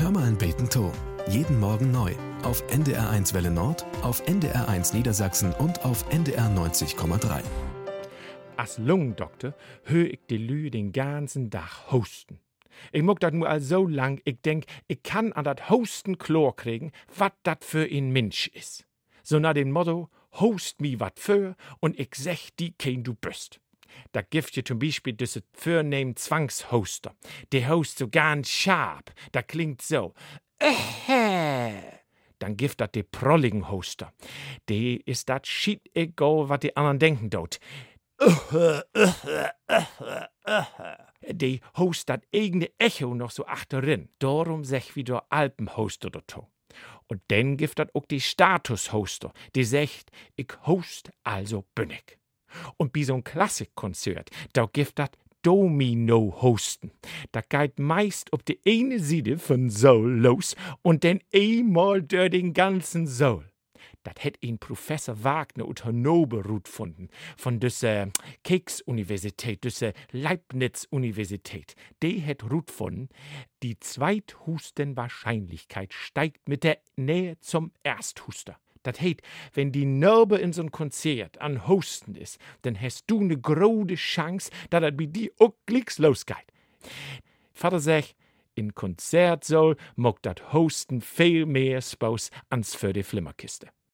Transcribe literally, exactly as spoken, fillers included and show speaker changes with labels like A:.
A: Hör mal ein Beten to. Jeden Morgen neu. Auf N D R eins Welle Nord, auf N D R eins Niedersachsen und auf N D R neunzig Komma drei.
B: Als Lungendoktor hör ich die Lü den ganzen Tag hosten. Ich muck dat nur all so lang, ich denk, ich kann an dat Hosten Chlor kriegen, wat dat für ein Mensch is. So nach dem Motto, host mi wat für und ich sech die kein du bist. Da gibt je zum Beispiel diese Fürnehm Zwangshoster. Der host so ganz scharf, da klingt so, äh, Dann gibt dat de prolligen Hoster. De is dat shit egal, wat die anderen denken dort. Die host dat eigene Echo noch so achterin. Darum sech wie der Alpenhoster dazu. Und dann gibt dat auch die Statushoster, die sagt, ich host, also bin ich. Und bei so'n Klassikkonzert, da gibt dat Domino-Hosten. Da geht meist auf die eine Seite von Soul los und dann einmal durch den ganzen Soul. Dat hätt ihn Professor Wagner und Hannover gut gefunden, von dieser Keks-Universität, dieser Leibniz-Universität. Die hätt gut gefunden, die Zweithustenwahrscheinlichkeit steigt mit der Nähe zum Ersthuster. Das heißt, wenn die Narbe in so'n Konzert an Hosten ist, dann hast du ne große Chance, dass das bei dir auch glicks losgeht. Vater sagt, in Konzertsaal mag dat Hosten viel mehr Spaß als für die Flimmerkiste.